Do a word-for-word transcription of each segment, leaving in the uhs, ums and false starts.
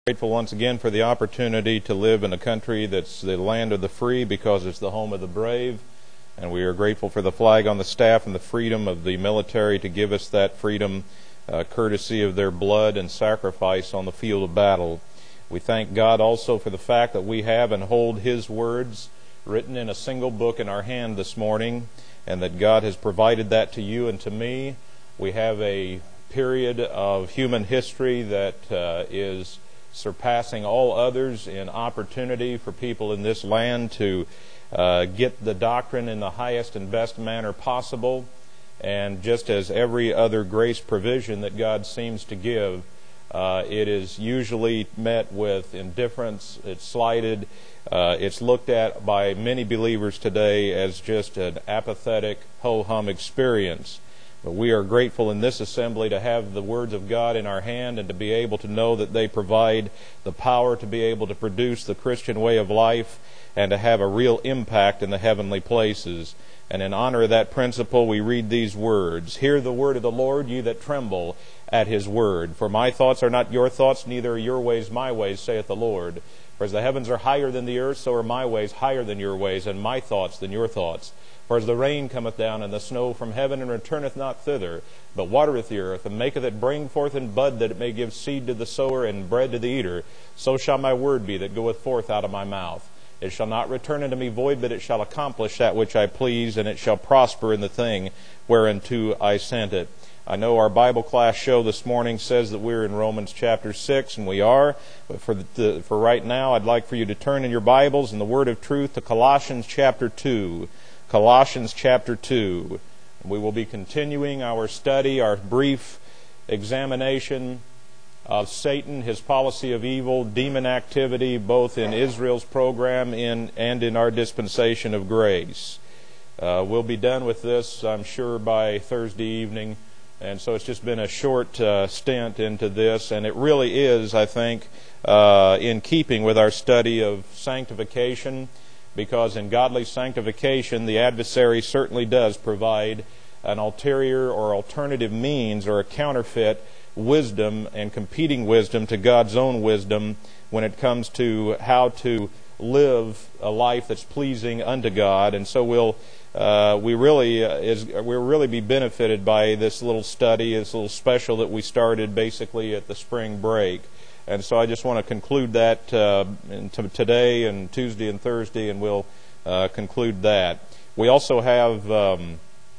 Grateful once again for the opportunity to live in a country that's the land of the free because it's the home of the brave. And we are grateful for the flag on the staff and the freedom of the military to give us that freedom, uh, courtesy of their blood and sacrifice on the field of battle. We thank God also for the fact that we have and hold His words written in a single book in our hand this morning, and that God has provided that to you and to me. We have a period of human history that uh, is surpassing all others in opportunity for people in this land to uh, get the doctrine in the highest and best manner possible. And just as every other grace provision that God seems to give, uh, it is usually met with indifference, it's slighted, uh, it's looked at by many believers today as just an apathetic, ho-hum experience. But we are grateful in this assembly to have the words of God in our hand and to be able to know that they provide the power to be able to produce the Christian way of life and to have a real impact in the heavenly places. And in honor of that principle, we read these words, "Hear the word of the Lord, ye that tremble at His word. For my thoughts are not your thoughts, neither are your ways my ways, saith the Lord. For as the heavens are higher than the earth, so are my ways higher than your ways, and my thoughts than your thoughts. For as the rain cometh down and the snow from heaven, and returneth not thither, but watereth the earth, and maketh it bring forth and bud, that it may give seed to the sower and bread to the eater, so shall my word be that goeth forth out of my mouth. It shall not return unto me void, but it shall accomplish that which I please, and it shall prosper in the thing whereunto I sent it." I know our Bible class show this morning says that we're in Romans chapter six, and we are. But for the, for right now, I'd like for you to turn in your Bibles in the Word of Truth to Colossians chapter two. Colossians chapter two. We will be continuing our study, our brief examination of Satan, his policy of evil, demon activity, both in Israel's program in, and in our dispensation of grace. Uh, we'll be done with this, I'm sure, by Thursday evening. And so it's just been a short uh, stint into this, and it really is, I think, uh, in keeping with our study of sanctification, because in godly sanctification, the adversary certainly does provide an ulterior or alternative means or a counterfeit wisdom and competing wisdom to God's own wisdom when it comes to how to live a life that's pleasing unto God. And so we'll uh, we really uh, is we'll really be benefited by this little study, this little special that we started basically at the spring break. And so I just want to conclude that uh, today and Tuesday and Thursday, and we'll uh, conclude that. We also have, um,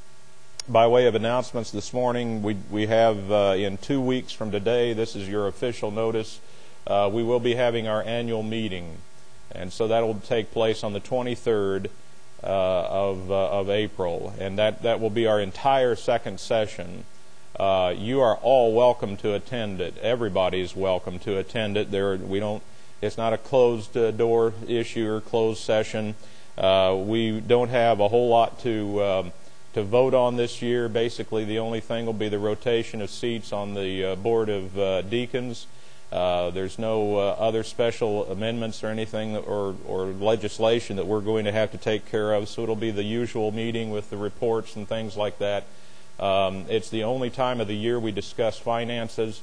by way of announcements this morning, we we have uh, in two weeks from today, this is your official notice, uh, we will be having our annual meeting. And so that will take place on the twenty-third uh, of, uh, of April, and that, that will be our entire second session. Uh, you are all welcome to attend it. Everybody is welcome to attend it. There, we don't. It's not a closed uh, door issue or closed session. Uh, we don't have a whole lot to um, to vote on this year. Basically, the only thing will be the rotation of seats on the uh, board of uh, deacons. Uh, there's no uh, other special amendments or anything that, or or legislation that we're going to have to take care of. So it'll be the usual meeting with the reports and things like that. Um, it's the only time of the year we discuss finances.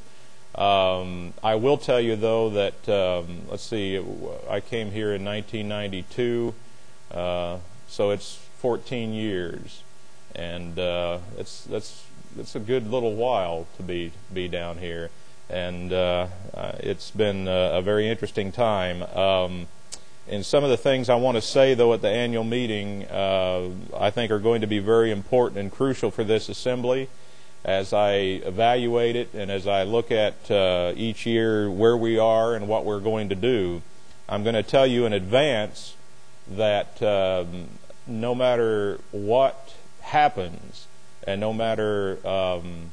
Um, I will tell you, though, that, um, let's see, I came here in nineteen ninety-two, uh, so it's fourteen years. And uh, it's that's it's a good little while to be, be down here. And uh, it's been a, a very interesting time. Um, And some of the things I want to say, though, at the annual meeting, uh, I think are going to be very important and crucial for this assembly as I evaluate it and as I look at uh, each year where we are and what we're going to do. I'm going to tell you in advance that um, no matter what happens and no matter um,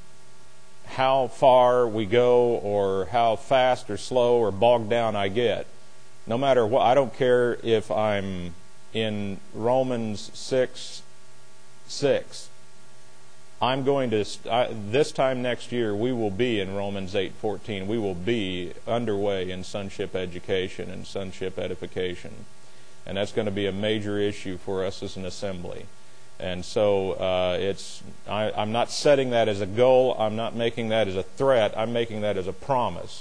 how far we go or how fast or slow or bogged down I get, no matter what, I don't care if I'm in Romans six six. I'm going to, I, this time next year, we will be in Romans eight fourteen. We will be underway in sonship education and sonship edification. And that's going to be a major issue for us as an assembly. And so uh, it's I, I'm not setting that as a goal. I'm not making that as a threat. I'm making that as a promise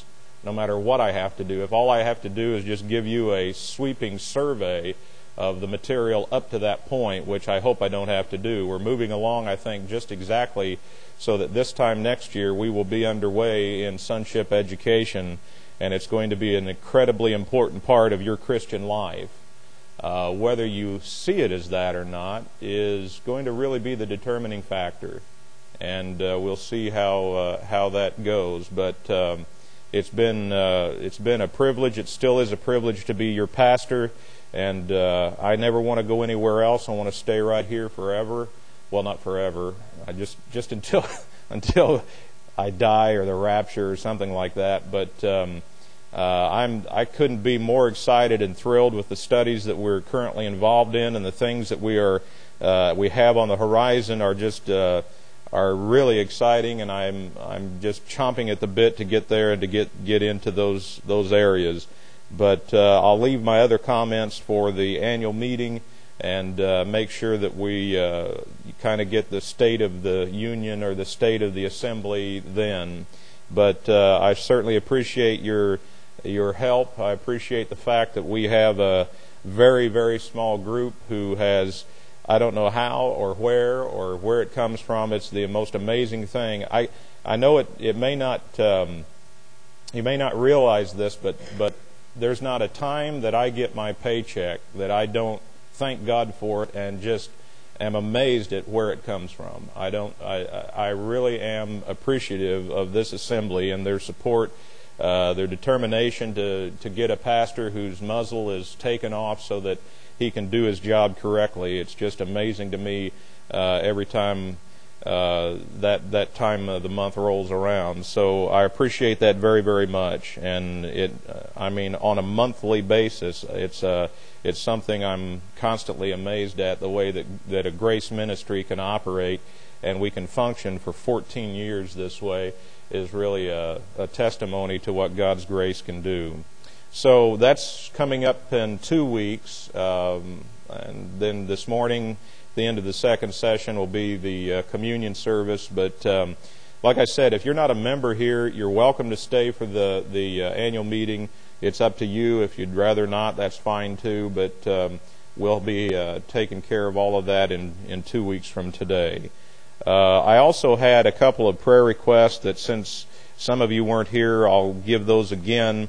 no matter what I have to do. If all I have to do is just give you a sweeping survey of the material up to that point, which I hope I don't have to do. We're moving along, I think, just exactly so that this time next year we will be underway in sonship education, and it's going to be an incredibly important part of your Christian life. Uh, whether you see it as that or not is going to really be the determining factor, and uh, we'll see how uh, how that goes. But um, it's been uh, it's been a privilege. It still is a privilege to be your pastor, and uh, I never want to go anywhere else. I want to stay right here forever. Well, not forever. I just just until until I die or the rapture or something like that. But um, Uh, I'm, I couldn't be more excited and thrilled with the studies that we're currently involved in, and the things that we are uh, we have on the horizon are just uh, are really exciting, and I'm I'm just chomping at the bit to get there and to get get into those those areas. But uh, I'll leave my other comments for the annual meeting and uh, make sure that we uh, kind of get the state of the union or the state of the assembly then. But uh, I certainly appreciate your your help. I appreciate the fact that we have a very, very small group who has, I don't know how or where or where it comes from. It's the most amazing thing. I I know it it may not um, you may not realize this, but but there's not a time that I get my paycheck that I don't thank God for it and just am amazed at where it comes from. I don't I I really am appreciative of this assembly and their support. Uh, their determination to, to get a pastor whose muzzle is taken off so that he can do his job correctly. It's just amazing to me uh, every time uh, that that time of the month rolls around. So I appreciate that very, very much. And it, uh, I mean, on a monthly basis, it's uh, it's something I'm constantly amazed at, the way that that a grace ministry can operate and we can function for fourteen years this way. Is really a, a testimony to what God's grace can do. So that's coming up in two weeks. Um, and then this morning, the end of the second session will be the uh, communion service. But um, like I said, if you're not a member here, you're welcome to stay for the, the uh, annual meeting. It's up to you. If you'd rather not, that's fine too. But um, we'll be uh, taking care of all of that in, in two weeks from today. Uh, I also had a couple of prayer requests that, since some of you weren't here, I'll give those again.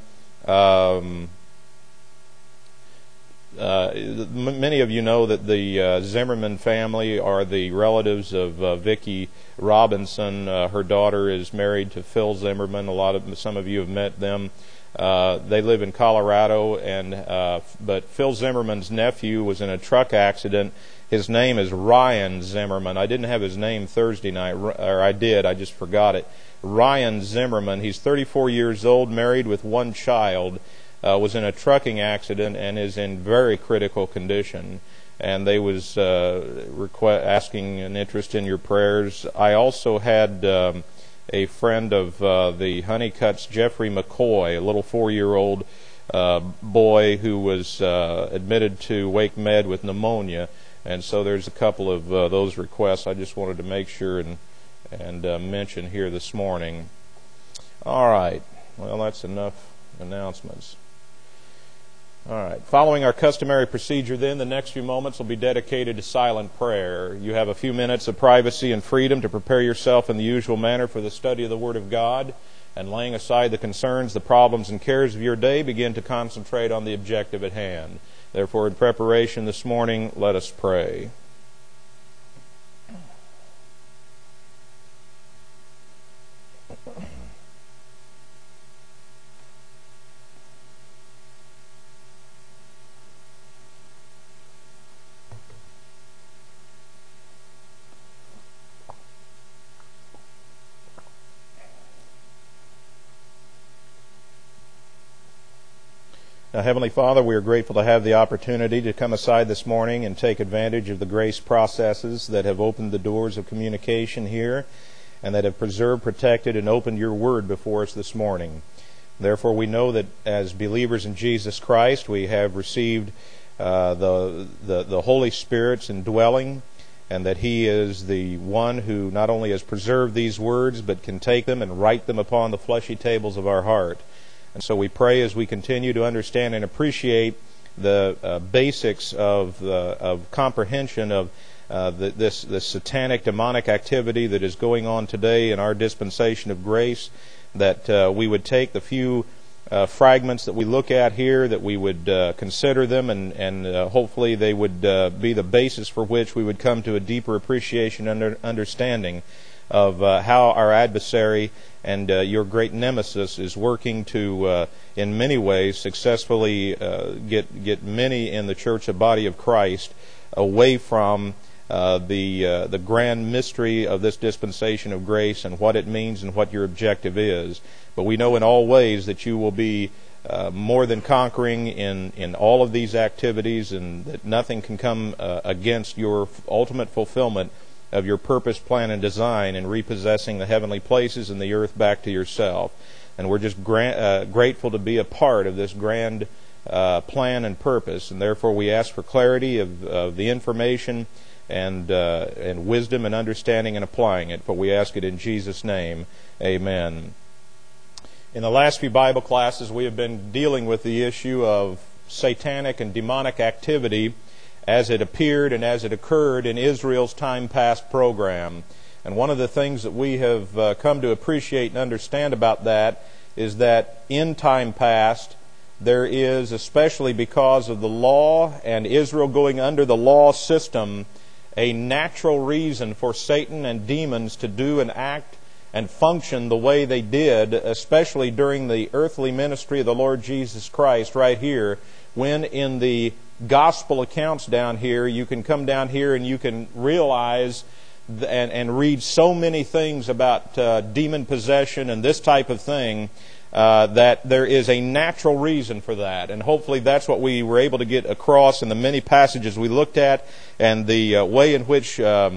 Um, uh, m- many of you know that the uh, Zimmerman family are the relatives of uh, Vicki Robinson. Uh, her daughter is married to Phil Zimmerman. A lot of some of you have met them. Uh, they live in Colorado, and uh, but Phil Zimmerman's nephew was in a truck accident. His name is Ryan Zimmerman. I didn't have his name Thursday night, or I did, I just forgot it. Ryan Zimmerman. He's thirty-four years old, married with one child, uh, was in a trucking accident and is in very critical condition. And they was uh, request, asking an interest in your prayers. I also had um, a friend of uh, the Honeycutts, Jeffrey McCoy, a little four-year-old uh, boy who was uh, admitted to Wake Med with pneumonia. And so there's a couple of uh, those requests I just wanted to make sure and and uh, mention here this morning. All right. Well, that's enough announcements. All right. Following our customary procedure then, the next few moments will be dedicated to silent prayer. You have a few minutes of privacy and freedom to prepare yourself in the usual manner for the study of the Word of God, and laying aside the concerns, the problems, and cares of your day, begin to concentrate on the objective at hand. Therefore, in preparation this morning, let us pray. Now, Heavenly Father, we are grateful to have the opportunity to come aside this morning and take advantage of the grace processes that have opened the doors of communication here and that have preserved, protected, and opened your Word before us this morning. Therefore, we know that as believers in Jesus Christ, we have received uh, the, the, the Holy Spirit's indwelling, and that He is the one who not only has preserved these words, but can take them and write them upon the fleshy tables of our heart. And so we pray as we continue to understand and appreciate the uh, basics of, uh, of comprehension of uh, the, this, this satanic, demonic activity that is going on today in our dispensation of grace, that uh, we would take the few uh, fragments that we look at here, that we would uh, consider them, and, and uh, hopefully they would uh, be the basis for which we would come to a deeper appreciation and understanding of uh, how our adversary and uh, your great nemesis is working to, uh, in many ways, successfully uh, get get many in the church, a body of Christ, away from uh, the uh, the grand mystery of this dispensation of grace and what it means and what your objective is. But we know in all ways that you will be uh, more than conquering in in all of these activities, and that nothing can come uh, against your ultimate fulfillment of your purpose, plan, and design in repossessing the heavenly places and the earth back to yourself. And we're just gra- uh, grateful to be a part of this grand uh, plan and purpose, and therefore we ask for clarity of, of the information and uh, and wisdom and understanding and applying it. For we ask it in Jesus' name. Amen. In the last few Bible classes, we have been dealing with the issue of satanic and demonic activity as it appeared and as it occurred in Israel's time past program. And one of the things that we have uh, come to appreciate and understand about that is that in time past, there is, especially because of the law and Israel going under the law system, a natural reason for Satan and demons to do and act and function the way they did, especially during the earthly ministry of the Lord Jesus Christ right here, when in the gospel accounts down here, you can come down here and you can realize th- and, and read so many things about uh, demon possession and this type of thing, uh, that there is a natural reason for that. And hopefully that's what we were able to get across in the many passages we looked at, and the uh, way in which um,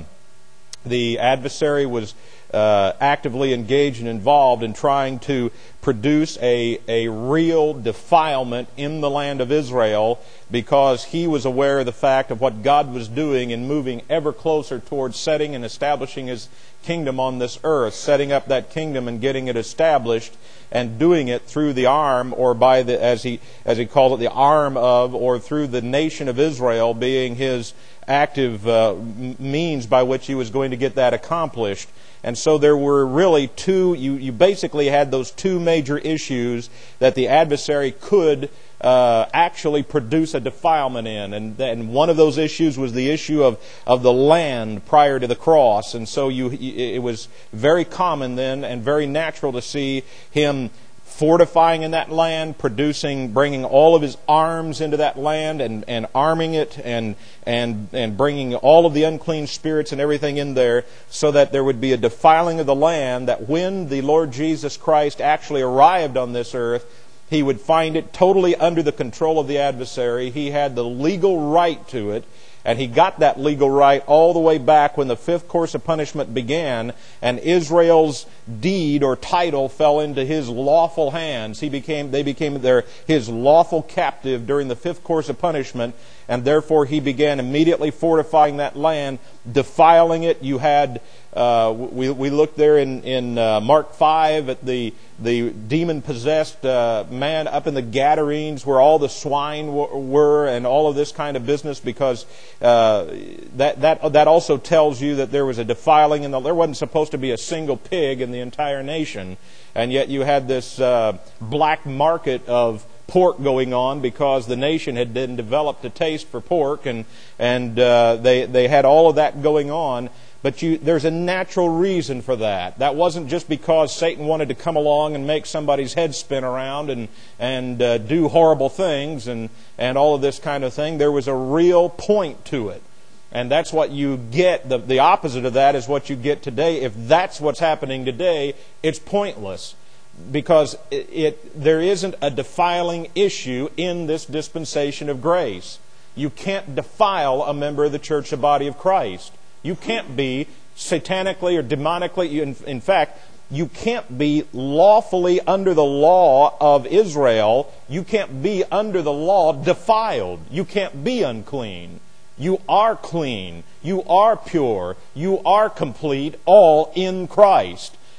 the adversary was uh, actively engaged and involved in trying to produce a, a real defilement in the land of Israel, because he was aware of the fact of what God was doing in moving ever closer towards setting and establishing His kingdom on this earth, setting up that kingdom and getting it established, and doing it through the arm, or by the, as he as he called it, the arm of, or through the nation of Israel being His active uh, means by which He was going to get that accomplished. And so there were really two, you, you basically had those two major issues that the adversary could uh, actually produce a defilement in. And, and one of those issues was the issue of, of the land prior to the cross. And so you, it was very common then and very natural to see him fortifying in that land, producing, bringing all of his arms into that land and, and arming it and, and, and bringing all of the unclean spirits and everything in there, so that there would be a defiling of the land, that when the Lord Jesus Christ actually arrived on this earth, He would find it totally under the control of the adversary. He had the legal right to it. And he got that legal right all the way back when the fifth course of punishment began, and Israel's deed or title fell into his lawful hands. He became, they became their, his lawful captive during the fifth course of punishment, and therefore he began immediately fortifying that land, defiling it. You had, uh, we we looked there in in uh, Mark five at the the demon possessed uh, man up in the Gadarenes, where all the swine w- were, and all of this kind of business, because uh, that that that also tells you that there was a defiling, and the, there wasn't supposed to be a single pig in the entire nation, and yet you had this uh, black market of pork going on, because the nation had then developed a taste for pork, and and uh, they they had all of that going on. But you, there's a natural reason for that. That wasn't just because Satan wanted to come along and make somebody's head spin around and and uh, do horrible things and and all of this kind of thing. There was a real point to it. And that's what you get. The, the opposite of that is what you get today. If that's what's happening today, it's pointless, because it, it there isn't a defiling issue in this dispensation of grace. You can't defile a member of the church, the body of Christ. You can't be satanically or demonically, in, in fact, you can't be lawfully under the law of Israel. You can't be under the law defiled. You can't be unclean. You are clean. You are pure. You are complete, all in Christ.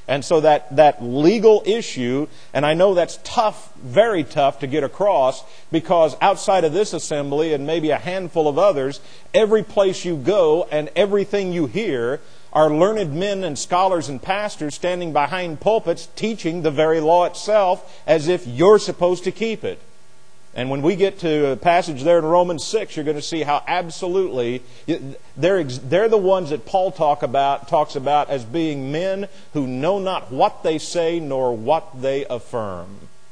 And so that, that legal issue, and I know that's tough, very tough to get across, because outside of this assembly and maybe a handful of others, every place you go and everything you hear are learned men and scholars and pastors standing behind pulpits teaching the very law itself as if you're supposed to keep it. And when we get to a passage there in Romans six, you're going to see how absolutely they're, they're the ones that Paul talk about, talks about as being men who know not what they say nor what they affirm.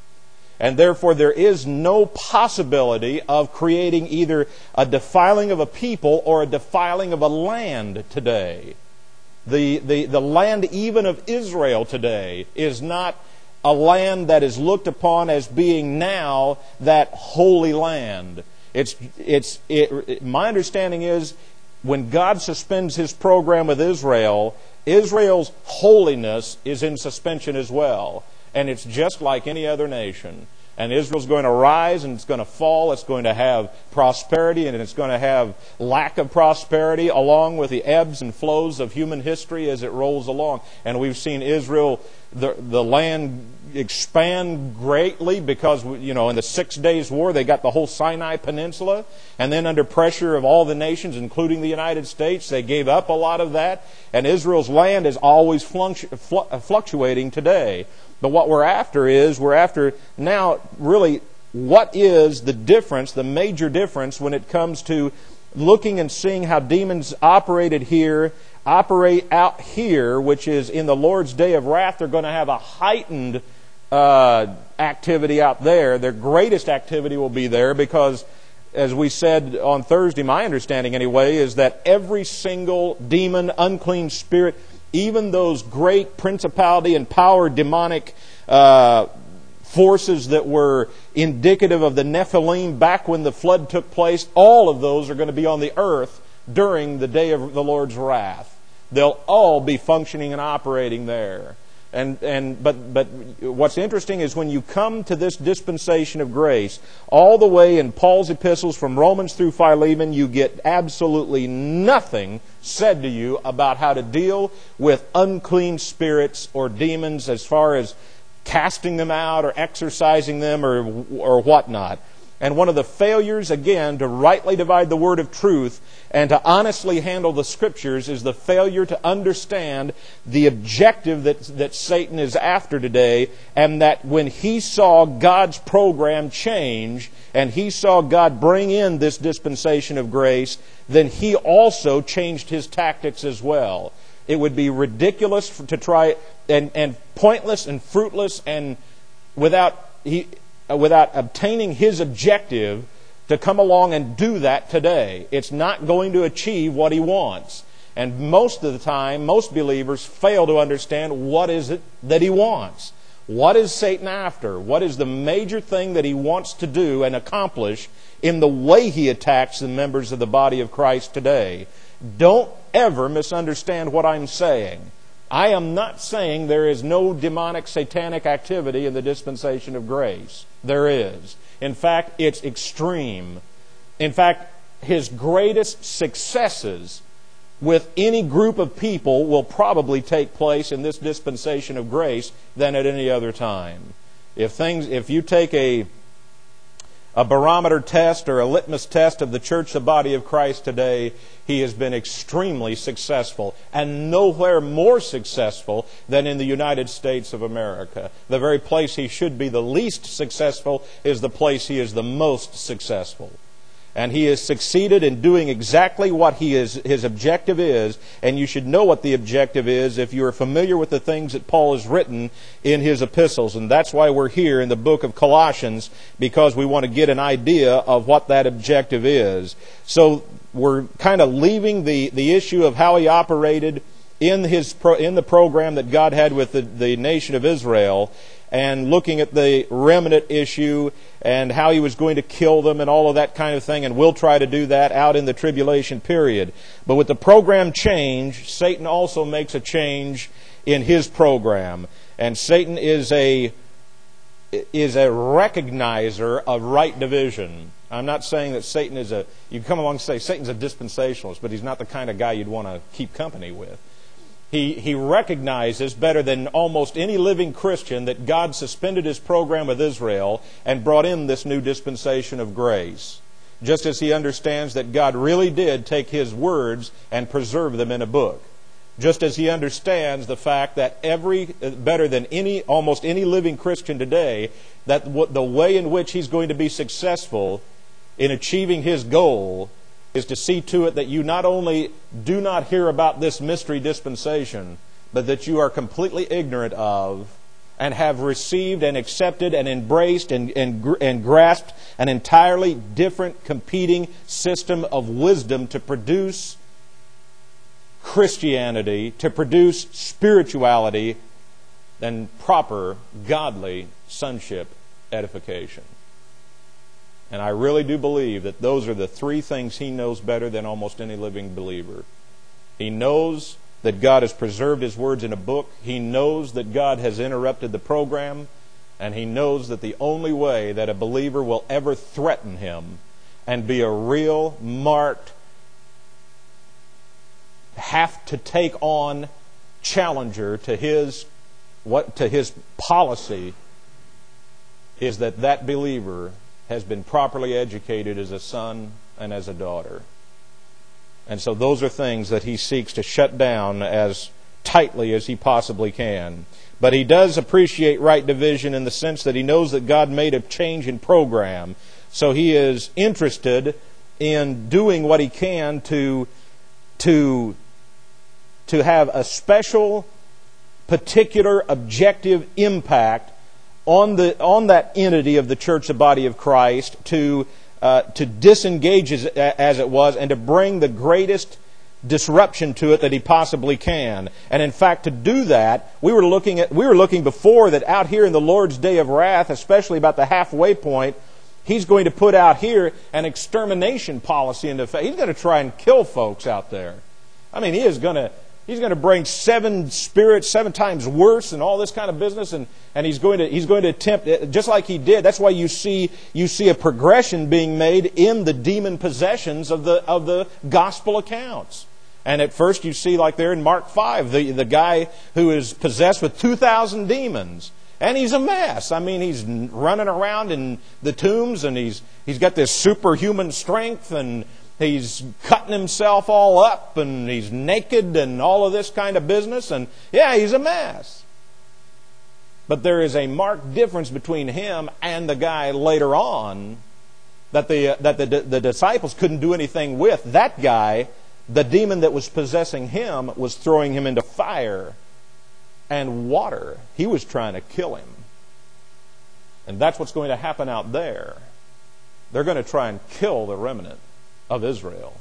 And therefore there is no possibility of creating either a defiling of a people or a defiling of a land today. The, the, the land even of Israel today is not a land that is looked upon as being now that holy land. It's, it's, it, my understanding is when God suspends His program with Israel, Israel's holiness is in suspension as well. And it's just like any other nation. And Israel's going to rise and it's going to fall. It's going to have prosperity and it's going to have lack of prosperity along with the ebbs and flows of human history as it rolls along. And we've seen Israel, the, the land expand greatly because, you know, in the Six Days War they got the whole Sinai Peninsula. And then under pressure of all the nations, including the United States, they gave up a lot of that. And Israel's land is always fluctu- fluctuating today. But what we're after is, we're after now really what is the difference, the major difference when it comes to looking and seeing how demons operated here, operate out here, which is in the Lord's day of wrath. They're going to have a heightened uh, activity out there. Their greatest activity will be there because, as we said on Thursday, my understanding anyway, is that every single demon, unclean spirit, even those great principality and power demonic uh, forces that were indicative of the Nephilim back when the flood took place, all of those are going to be on the earth during the day of the Lord's wrath. They'll all be functioning and operating there. And and but but what's interesting is when you come to this dispensation of grace, all the way in Paul's epistles from Romans through Philemon, you get absolutely nothing said to you about how to deal with unclean spirits or demons as far as casting them out or exorcising them or or whatnot. And one of the failures, again, to rightly divide the word of truth and to honestly handle the Scriptures is the failure to understand the objective that, that Satan is after today, and that when he saw God's program change and he saw God bring in this dispensation of grace, then he also changed his tactics as well. It would be ridiculous to try, and, and pointless and fruitless and without... he. without obtaining his objective to come along and do that today. It's not going to achieve what he wants. And most of the time, most believers fail to understand what is it that he wants. What is Satan after? What is the major thing that he wants to do and accomplish in the way he attacks the members of the body of Christ today? Don't ever misunderstand what I'm saying. I am not saying there is no demonic, satanic activity in the dispensation of grace. There is. In fact, it's extreme. In fact, his greatest successes with any group of people will probably take place in this dispensation of grace than at any other time. If things, if you take a a barometer test or a litmus test of the church, the body of Christ today, he has been extremely successful, and nowhere more successful than in the United States of America. The very place he should be the least successful is the place he is the most successful. And he has succeeded in doing exactly what he is, his objective is. And you should know what the objective is if you are familiar with the things that Paul has written in his epistles. And that's why we're here in the book of Colossians, because we want to get an idea of what that objective is. So we're kind of leaving the, the issue of how he operated in his pro, in the program that God had with the, the nation of Israel, and looking at the remnant issue and how he was going to kill them and all of that kind of thing. And we'll try to do that out in the tribulation period. But with the program change, Satan also makes a change in his program. And Satan is a is a recognizer of right division. I'm not saying that Satan is a... You come along and say Satan's a dispensationalist, but he's not the kind of guy you'd want to keep company with. He, he recognizes better than almost any living Christian that God suspended His program with Israel and brought in this new dispensation of grace. Just as he understands that God really did take His words and preserve them in a book. Just as he understands the fact that every, better than any, almost any living Christian today, that the way in which he's going to be successful in achieving his goal is to see to it that you not only do not hear about this mystery dispensation, but that you are completely ignorant of and have received and accepted and embraced and, and, and grasped an entirely different competing system of wisdom to produce Christianity, to produce spirituality than proper, godly sonship edification. And I really do believe that those are the three things he knows better than almost any living believer. He knows that God has preserved His words in a book. He knows that God has interrupted the program. And he knows that the only way that a believer will ever threaten him and be a real, marked, have to take on challenger to his what to his policy is that that believer has been properly educated as a son and as a daughter. And so those are things that he seeks to shut down as tightly as he possibly can. But he does appreciate right division in the sense that he knows that God made a change in program. So he is interested in doing what he can to to to have a special, particular, objective impact on the on that entity of the church, the body of Christ, to uh, to disengage as, as it was, and to bring the greatest disruption to it that he possibly can. And in fact, to do that, we were looking at we were looking before that out here in the Lord's day of wrath, especially about the halfway point, He's going to put out here an extermination policy into effect. He's going to try and kill folks out there. I mean, he is going to He's going to bring seven spirits, seven times worse, and all this kind of business, and, and he's going to he's going to attempt it, just like he did. That's why you see you see a progression being made in the demon possessions of the of the gospel accounts. And at first you see, like there in Mark five, the the guy who is possessed with two thousand demons, and he's a mess. I mean, he's running around in the tombs, and he's he's got this superhuman strength, and he's cutting himself all up, and he's naked, and all of this kind of business. And yeah, he's a mess. But there is a marked difference between him and the guy later on that the that the, the disciples couldn't do anything with. That guy, the demon that was possessing him, was throwing him into fire and water. He was trying to kill him. And that's what's going to happen out there. They're going to try and kill the remnant of Israel.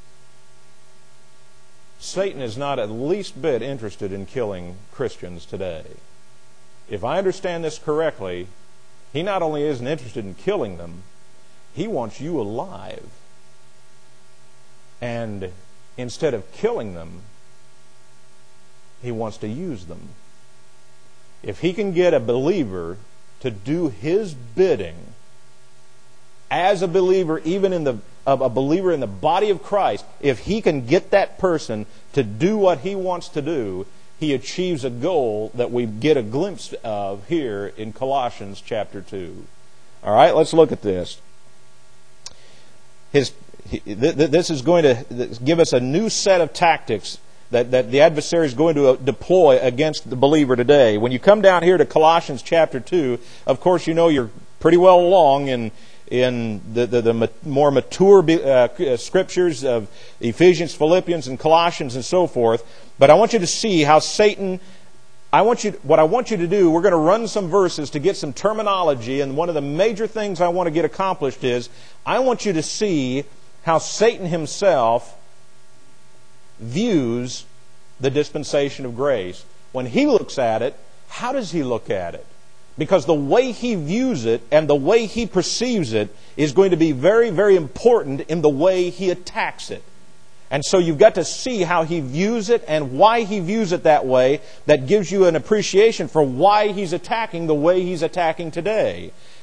Satan is not at least bit interested in killing Christians today. If I understand this correctly, he not only isn't interested in killing them, he wants you alive. And instead of killing them, he wants to use them. If he can get a believer to do his bidding, as a believer, even in the a believer in the body of Christ, if he can get that person to do what he wants to do, he achieves a goal that we get a glimpse of here in Colossians chapter two. All right, let's look at this. His, this is going to give us a new set of tactics that, that the adversary is going to deploy against the believer today. When you come down here to Colossians chapter two, of course you know you're pretty well along in in the, the, the more mature uh, scriptures of Ephesians, Philippians, and Colossians and so forth. But I want you to see how Satan, I want you, what I want you to do, we're going to run some verses to get some terminology, and one of the major things I want to get accomplished is, I want you to see how Satan himself views the dispensation of grace. When he looks at it, how does he look at it? Because the way he views it and the way he perceives it is going to be very, very important in the way he attacks it. And so you've got to see how he views it and why he views it that way. That gives you an appreciation for why he's attacking the way he's attacking today.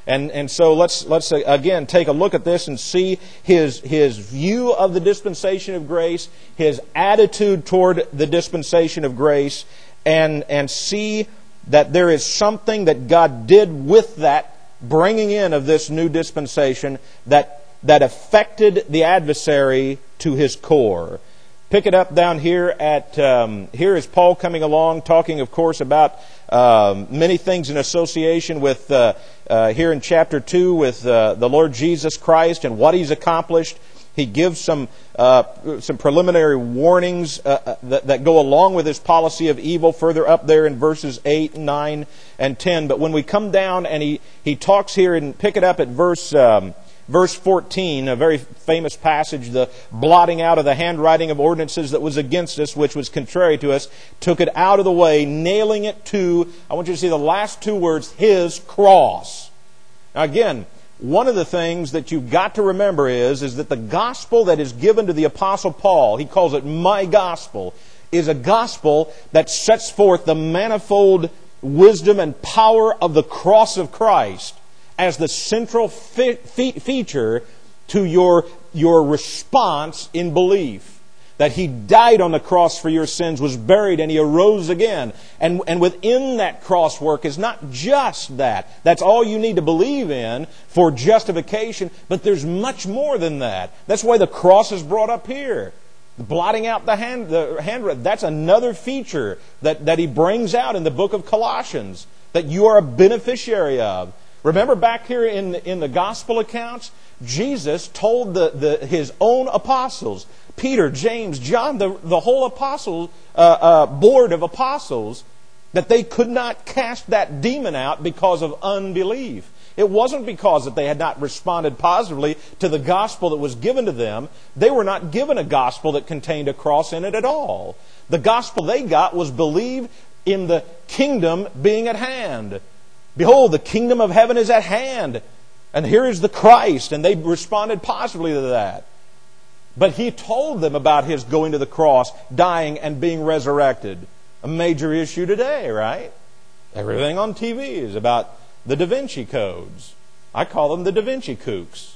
And and so let's let's again take a look at this and see his his view of the dispensation of grace, his attitude toward the dispensation of grace, and and see that there is something that God did with that bringing in of this new dispensation that that affected the adversary to his core. Pick it up down here at, um, here is Paul coming along, talking, of course, about um, many things in association with, uh, uh, here in chapter two, with uh, the Lord Jesus Christ and what He's accomplished. He gives some uh, some preliminary warnings uh, that, that go along with His policy of evil further up there in verses eight, nine, and ten. But when we come down and He, he talks here, and pick it up at verse... Um, Verse fourteen, a very famous passage, the blotting out of the handwriting of ordinances that was against us, which was contrary to us, took it out of the way, nailing it to, I want you to see the last two words, His cross. Now again, one of the things that you've got to remember is, is that the gospel that is given to the Apostle Paul, he calls it my gospel, is a gospel that sets forth the manifold wisdom and power of the cross of Christ as the central fe- fe- feature to your, your response in belief. That He died on the cross for your sins, was buried, and He arose again. And, and within that cross work is not just that. That's all you need to believe in for justification, but there's much more than that. That's why the cross is brought up here. Blotting out the hand, the handwriting. That's another feature that, that he brings out in the book of Colossians, that you are a beneficiary of. Remember back here in the, in the gospel accounts, Jesus told the, the, His own apostles, Peter, James, John, the, the whole apostle uh, uh, board of apostles, that they could not cast that demon out because of unbelief. It wasn't because that they had not responded positively to the gospel that was given to them. They were not given a gospel that contained a cross in it at all. The gospel they got was believe in the kingdom being at hand. Behold, the kingdom of heaven is at hand. And here is the Christ. And they responded positively to that. But He told them about His going to the cross, dying, and being resurrected. A major issue today, right? Everything on T V is about the Da Vinci codes. I call them the Da Vinci kooks.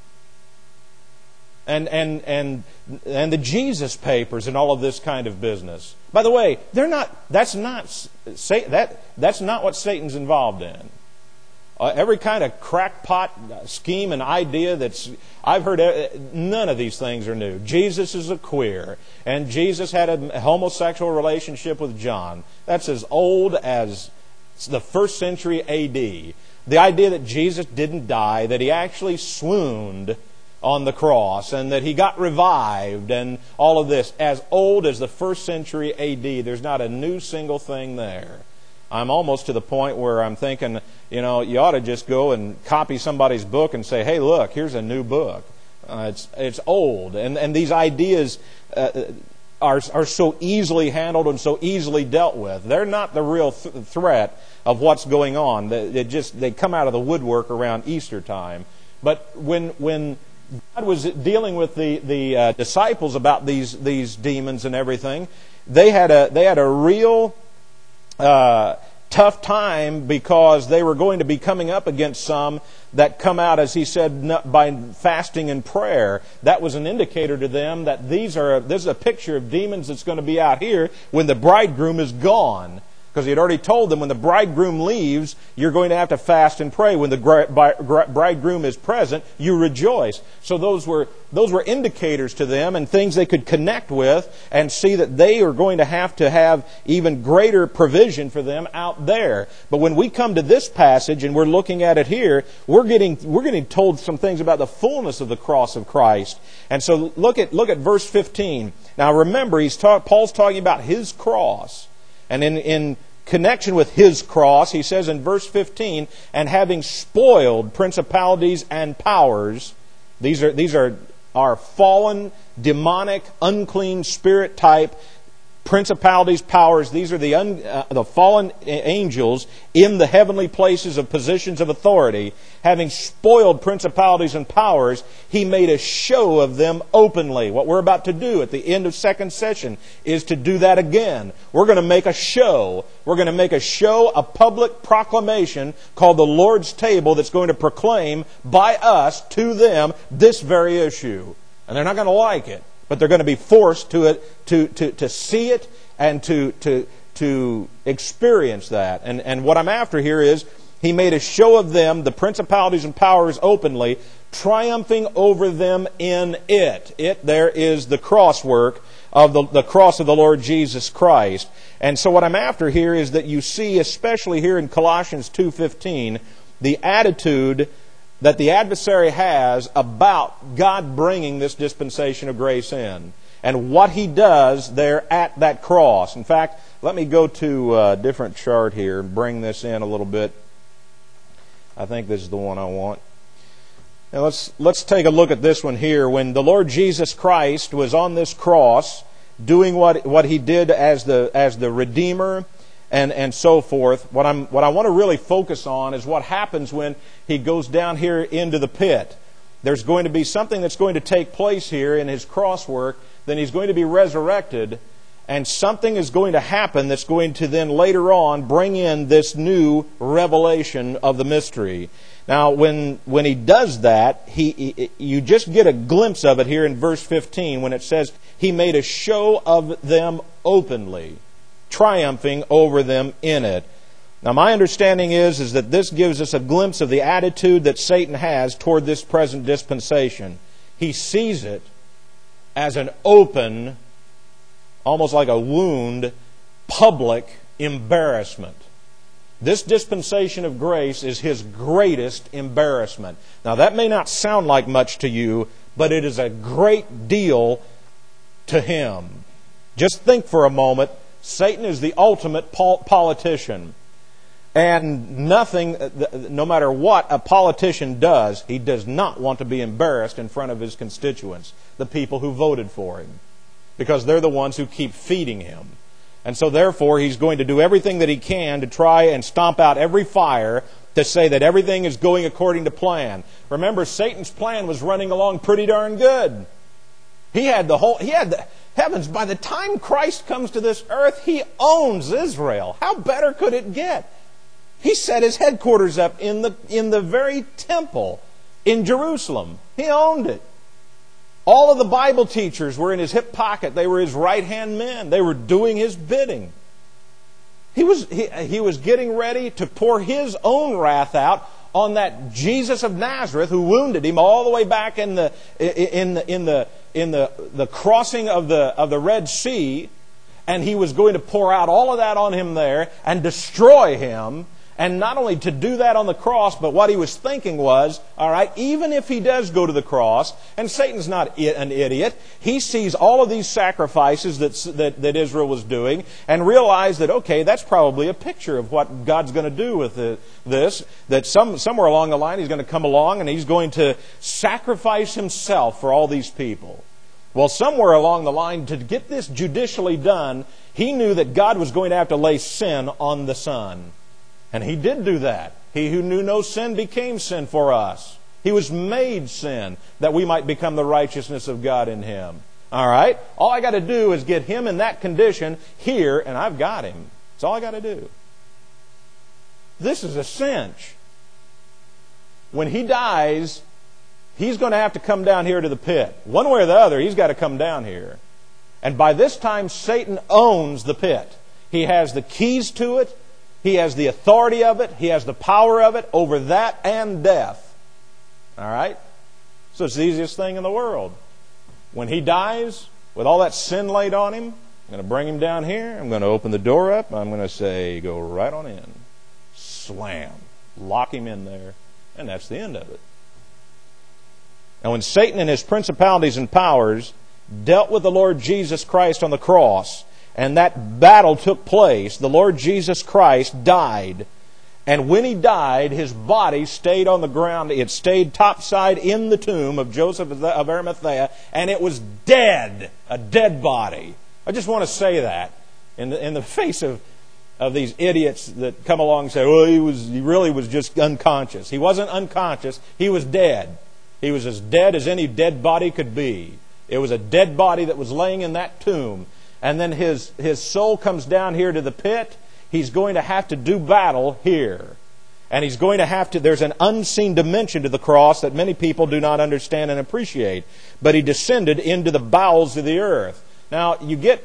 And, and, and, and the Jesus papers and all of this kind of business. By the way, they're not, that's not, that, that's not what Satan's involved in. Uh, every kind of crackpot scheme and idea that's, I've heard, uh, none of these things are new. Jesus is a queer, and Jesus had a homosexual relationship with John. That's as old as the first century A D. The idea that Jesus didn't die, that He actually swooned on the cross, and that He got revived, and all of this, as old as the first century A D. There's not a new single thing there. I'm almost to the point where I'm thinking, you know, you ought to just go and copy somebody's book and say, hey, look, here's a new book. Uh, it's it's old, and and these ideas uh, are are so easily handled and so easily dealt with. They're not the real th- threat of what's going on. They, they just they come out of the woodwork around Easter time. But when when God was dealing with the the uh, disciples about these these demons and everything, they had a they had a real uh, tough time, because they were going to be coming up against some that come out, as He said, by fasting and prayer. That was an indicator to them that these are this is a picture of demons that's going to be out here when the bridegroom is gone. Because He had already told them, when the bridegroom leaves, you're going to have to fast and pray. When the bridegroom is present, you rejoice. So those were those were indicators to them, and things they could connect with and see that they are going to have to have even greater provision for them out there. But when we come to this passage and we're looking at it here, we're getting we're getting told some things about the fullness of the cross of Christ. And so look at look at verse fifteen. Now remember, he's talk, Paul's talking about His cross. And in, in connection with His cross, he says in verse fifteen, and having spoiled principalities and powers, these are these are, are fallen, demonic, unclean spirit type principalities, powers. These are the un, uh, the fallen angels in the heavenly places of positions of authority. Having spoiled principalities and powers, He made a show of them openly. What we're about to do at the end of second session is to do that again. We're going to make a show. We're going to make a show, a public proclamation called the Lord's Table that's going to proclaim by us to them this very issue. And they're not going to like it. But they're going to be forced to it, to, to, to see it and to, to, to experience that. And, and what I'm after here is, He made a show of them, the principalities and powers openly, triumphing over them in it. It there is the crosswork of the, the cross of the Lord Jesus Christ. And so what I'm after here is that you see, especially here in Colossians two fifteen, the attitude that the adversary has about God bringing this dispensation of grace in, and what He does there at that cross. In fact, let me go to a different chart here and bring this in a little bit. I think this is the one I want. Now let's let's take a look at this one here. When the Lord Jesus Christ was on this cross, doing what what He did as the as the Redeemer, and and so forth. What I'm what I want to really focus on is what happens when He goes down here into the pit. There's going to be something that's going to take place here in His cross work. Then He's going to be resurrected, and something is going to happen that's going to then later on bring in this new revelation of the mystery. Now, when when He does that, he, he you just get a glimpse of it here in verse fifteen when it says He made a show of them openly, triumphing over them in it. Now, my understanding is, is that this gives us a glimpse of the attitude that Satan has toward this present dispensation. He sees it as an open, almost like a wound, public embarrassment. This dispensation of grace is his greatest embarrassment. Now, that may not sound like much to you, but it is a great deal to him. Just think for a moment. Satan is the ultimate politician. And nothing, no matter what a politician does, he does not want to be embarrassed in front of his constituents, the people who voted for him, because they're the ones who keep feeding him. And so therefore, he's going to do everything that he can to try and stomp out every fire to say that everything is going according to plan. Remember, Satan's plan was running along pretty darn good. He had the whole, he had the heavens. By the time Christ comes to this earth, He owns Israel. How better could it get? He set His headquarters up in the, in the very temple in Jerusalem. He owned it. All of the Bible teachers were in His hip pocket. They were His right-hand men. They were doing His bidding. He was, he, he was getting ready to pour His own wrath out on that Jesus of Nazareth who wounded Him all the way back in the in the in the in the, the crossing of the of the Red Sea, and He was going to pour out all of that on Him there and destroy Him. And not only to do that on the cross, but what He was thinking was, all right, even if He does go to the cross, and Satan's not an idiot, he sees all of these sacrifices that, that, that Israel was doing and realized that, okay, that's probably a picture of what God's going to do with the, this, that some, somewhere along the line He's going to come along and He's going to sacrifice Himself for all these people. Well, somewhere along the line, to get this judicially done, He knew that God was going to have to lay sin on the Son. And He did do that. He who knew no sin became sin for us. He was made sin that we might become the righteousness of God in Him. All right? All I got to do is get Him in that condition here, and I've got Him. That's all I got to do. This is a cinch. When He dies, He's going to have to come down here to the pit. One way or the other, He's got to come down here. And by this time, Satan owns the pit. He has the keys to it. He has the authority of it. He has the power of it over that and death. All right? So it's the easiest thing in the world. When He dies, with all that sin laid on Him, I'm going to bring Him down here. I'm going to open the door up. I'm going to say, go right on in. Slam. Lock Him in there. And that's the end of it. Now, when Satan and his principalities and powers dealt with the Lord Jesus Christ on the cross, and that battle took place, the Lord Jesus Christ died. And when He died, His body stayed on the ground. It stayed topside in the tomb of Joseph of Arimathea, and it was dead, a dead body. I just want to say that. in the, in the face of, of these idiots that come along and say, well, he was he really was just unconscious. He wasn't unconscious. He was dead. He was as dead as any dead body could be. It was a dead body that was laying in that tomb. And then his, his soul comes down here to the pit. He's going to have to do battle here. And he's going to have to, there's an unseen dimension to the cross that many people do not understand and appreciate. But he descended into the bowels of the earth. Now, you get,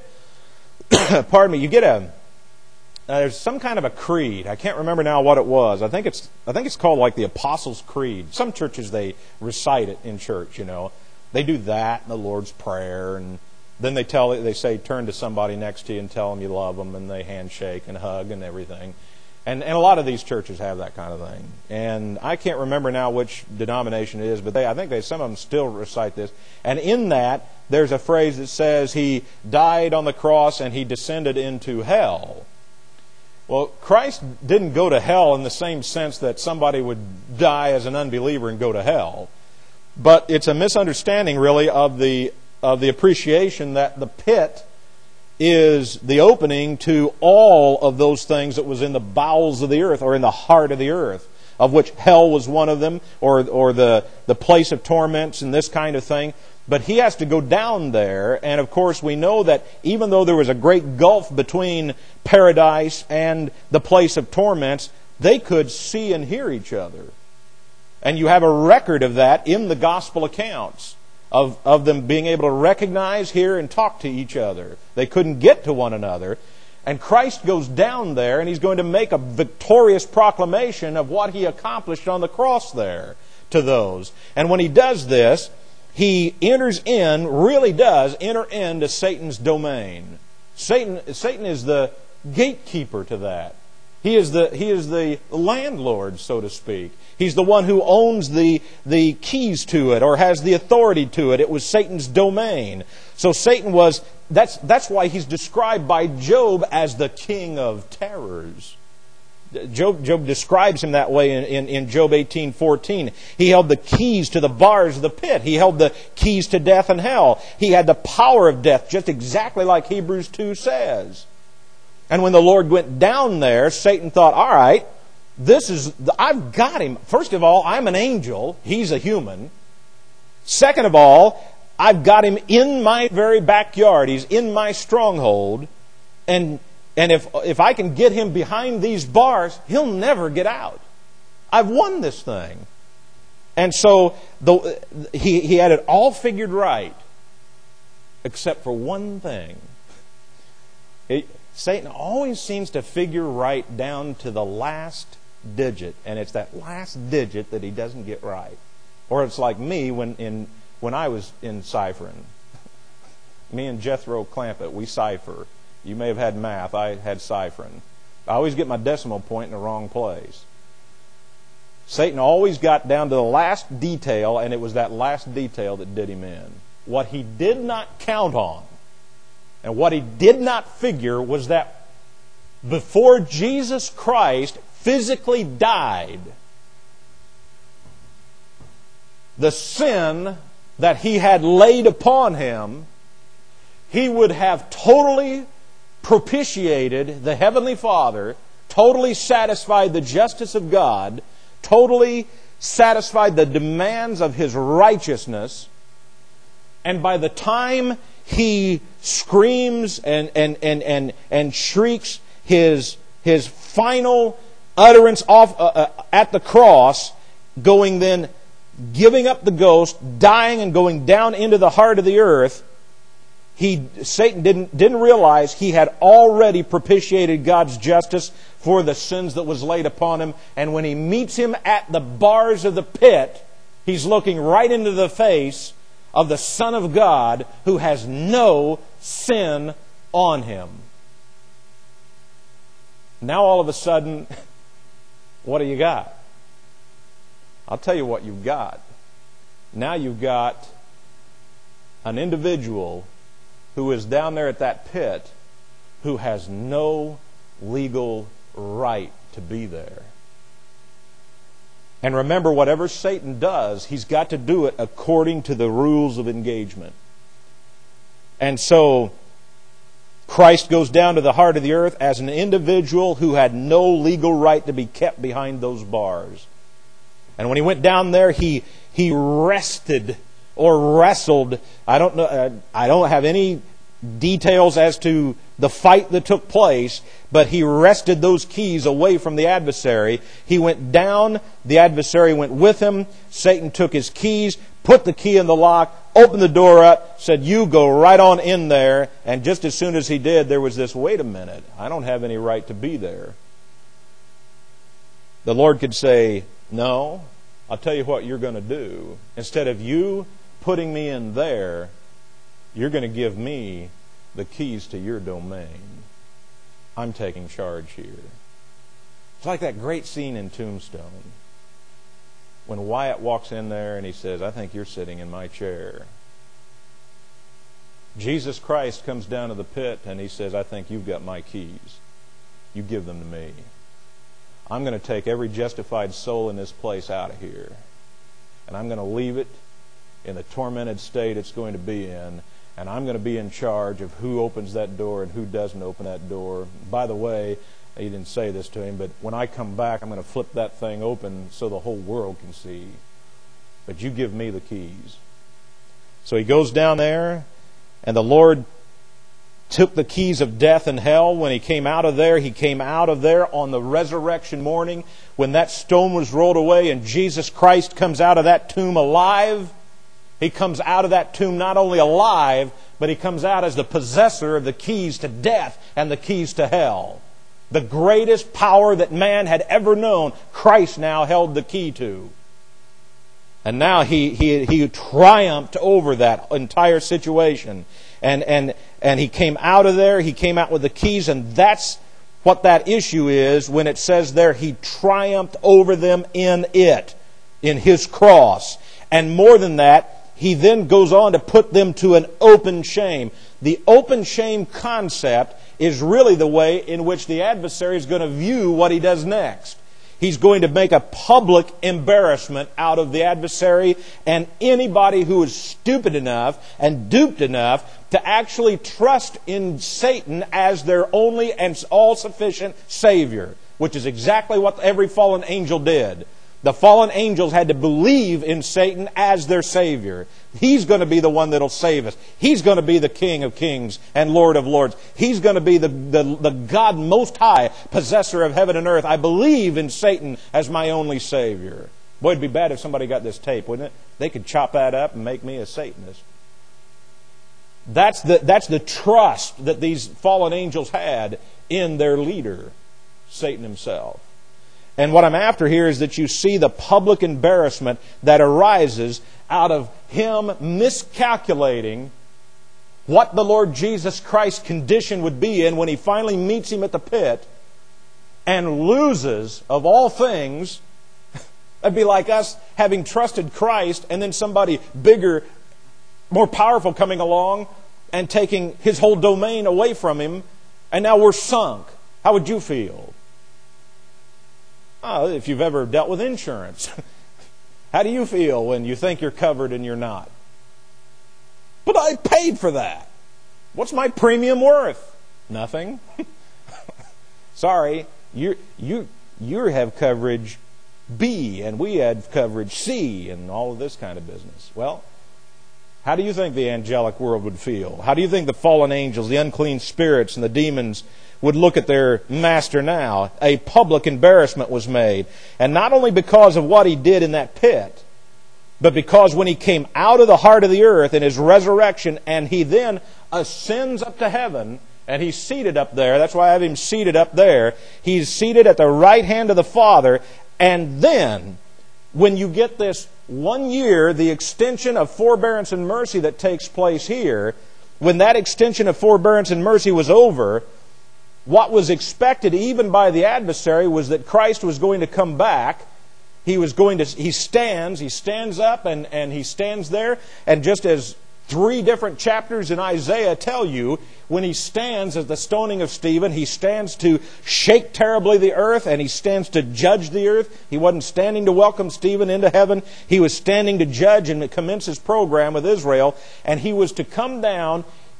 pardon me, you get a, uh, there's some kind of a creed. I can't remember now what it was. I think it's, I think it's called like the Apostles' Creed. Some churches, they recite it in church, you know. They do that in the Lord's Prayer, and then they tell, they say, turn to somebody next to you and tell them you love them, and they handshake and hug and everything. And, and a lot of these churches have that kind of thing. And I can't remember now which denomination it is, but they, I think they, some of them still recite this. And in that, there's a phrase that says, he died on the cross and he descended into hell. Well, Christ didn't go to hell in the same sense that somebody would die as an unbeliever and go to hell. But it's a misunderstanding, really, of the of the appreciation that the pit is the opening to all of those things that was in the bowels of the earth or in the heart of the earth, of which hell was one of them, or or the, the place of torments and this kind of thing. But he has to go down there, and of course we know that even though there was a great gulf between paradise and the place of torments, they could see and hear each other. And you have a record of that in the gospel accounts, of, of them being able to recognize, hear, and talk to each other. They couldn't get to one another. And Christ goes down there, and He's going to make a victorious proclamation of what He accomplished on the cross there to those. And when He does this, He enters in, really does enter into Satan's domain. Satan, Satan is the gatekeeper to that. He is the, he is the landlord, so to speak. He's the one who owns the, the keys to it or has the authority to it. It was Satan's domain. So Satan was, that's, that's why he's described by Job as the king of terrors. Job, Job describes him that way in, in, in Job eighteen fourteen. He held the keys to the bars of the pit. He held the keys to death and hell. He had the power of death, just exactly like Hebrews two says. And when the Lord went down there, Satan thought, all right, this is, I've got him. First of all, I'm an angel. He's a human. Second of all, I've got him in my very backyard. He's in my stronghold. And and if if I can get him behind these bars, he'll never get out. I've won this thing. And so the, he, he had it all figured right, except for one thing. It, Satan always seems to figure right down to the last digit, and it's that last digit that he doesn't get right. Or it's like me when in when I was in ciphering. Me and Jethro Clampett, we cipher. You may have had math. I had ciphering. I always get my decimal point in the wrong place. Satan always got down to the last detail, and it was that last detail that did him in. What he did not count on, and what he did not figure, was that before Jesus Christ physically died, the sin that he had laid upon him, he would have totally propitiated the Heavenly Father, totally satisfied the justice of God, totally satisfied the demands of His righteousness, and by the time he screams and and and and, and shrieks his his final utterance off uh, uh, at the cross, going then giving up the ghost, dying and going down into the heart of the earth, he Satan didn't didn't realize he had already propitiated God's justice for the sins that was laid upon him. And when he meets him at the bars of the pit, he's looking right into the face of the Son of God, who has no sin on him. Now all of a sudden, what do you got? I'll tell you what you've got. Now you've got an individual who is down there at that pit who has no legal right to be there. And remember, whatever Satan does, he's got to do it according to the rules of engagement. And so Christ goes down to the heart of the earth as an individual who had no legal right to be kept behind those bars. And when he went down there, he he rested or wrestled. I don't know. I don't have any details as to the fight that took place, but he wrested those keys away from the adversary. He went down. The adversary went with him. Satan took his keys, put the key in the lock, opened the door up, said, "You go right on in there." And just as soon as he did, there was this, wait a minute, I don't have any right to be there. The Lord could say, "No, I'll tell you what you're going to do. Instead of you putting me in there, you're going to give me the keys to your domain. I'm taking charge here." It's like that great scene in Tombstone when Wyatt walks in there and he says, "I think you're sitting in my chair." Jesus Christ comes down to the pit and he says, "I think you've got my keys. You give them to me. I'm going to take every justified soul in this place out of here, and I'm going to leave it in the tormented state it's going to be in, and I'm going to be in charge of who opens that door and who doesn't open that door. By the way," he didn't say this to him, "but when I come back, I'm going to flip that thing open so the whole world can see. But you give me the keys." So he goes down there, and the Lord took the keys of death and hell. When he came out of there, he came out of there on the resurrection morning when that stone was rolled away and Jesus Christ comes out of that tomb alive. He comes out of that tomb not only alive, but he comes out as the possessor of the keys to death and the keys to hell. The greatest power that man had ever known, Christ now held the key to. And now he he he triumphed over that entire situation. And and and he came out of there, he came out with the keys, and that's what that issue is when it says there he triumphed over them in it, in his cross. And more than that, he then goes on to put them to an open shame. The open shame concept is really the way in which the adversary is going to view what he does next. He's going to make a public embarrassment out of the adversary and anybody who is stupid enough and duped enough to actually trust in Satan as their only and all-sufficient Savior, which is exactly what every fallen angel did. The fallen angels had to believe in Satan as their Savior. He's going to be the one that'll save us. He's going to be the King of kings and Lord of lords. He's going to be the, the, the God Most High, possessor of heaven and earth. I believe in Satan as my only Savior. Boy, it'd be bad if somebody got this tape, wouldn't it? They could chop that up and make me a Satanist. That's the, that's the trust that these fallen angels had in their leader, Satan himself. And what I'm after here is that you see the public embarrassment that arises out of him miscalculating what the Lord Jesus Christ's condition would be in when he finally meets him at the pit and loses, of all things. That'd be like us having trusted Christ and then somebody bigger, more powerful coming along and taking his whole domain away from him, and now we're sunk. How would you feel? Oh, if you've ever dealt with insurance. How do you feel when you think you're covered and you're not? But I paid for that. What's my premium worth? Nothing. Sorry, you you you have coverage B and we had coverage C and all of this kind of business. Well, how do you think the angelic world would feel? How do you think the fallen angels, the unclean spirits, and the demons would look at their master now? A public embarrassment was made. And not only because of what he did in that pit, but because when he came out of the heart of the earth in his resurrection and he then ascends up to heaven and he's seated up there. That's why I have him seated up there. He's seated at the right hand of the Father. And then when you get this one year, the extension of forbearance and mercy that takes place here, when that extension of forbearance and mercy was over, what was expected even by the adversary was that Christ was going to come back. He was going to, he stands, he stands up and, and he stands there. And just as three different chapters in Isaiah tell you, when he stands at the stoning of Stephen, he stands to shake terribly the earth and he stands to judge the earth. He wasn't standing to welcome Stephen into heaven. He was standing to judge and commence his program with Israel. And he was to come down.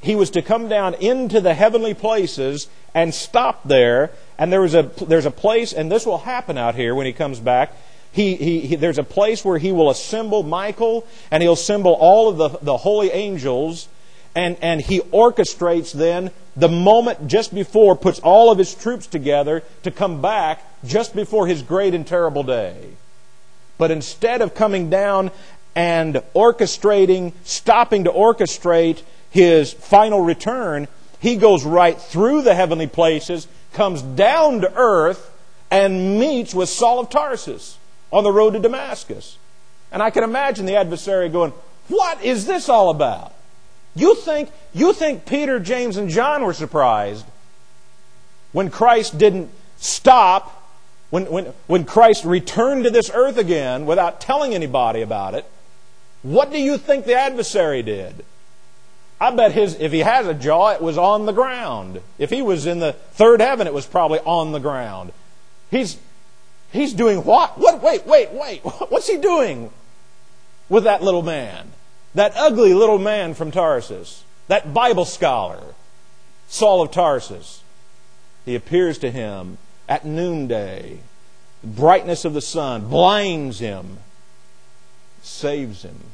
he was to come down into the heavenly places and stop there. And there was a there's a place, and this will happen out here when he comes back. He, he, he there's a place where he will assemble Michael, and he'll assemble all of the, the holy angels, and, and he orchestrates then the moment just before, puts all of his troops together to come back just before his great and terrible day. But instead of coming down and orchestrating, stopping to orchestrate his final return, he goes right through the heavenly places, comes down to earth, and meets with Saul of Tarsus on the road to Damascus. And I can imagine the adversary going, what is this all about? You think, you think Peter, James, and John were surprised when Christ didn't stop, when, when, when Christ returned to this earth again without telling anybody about it? What do you think the adversary did? I bet his, if he has a jaw, it was on the ground. If he was in the third heaven, it was probably on the ground. He's, he's doing what? What? Wait, wait, wait. What's he doing with that little man? That ugly little man from Tarsus. That Bible scholar, Saul of Tarsus. He appears to him at noonday. The brightness of the sun blinds him, saves him.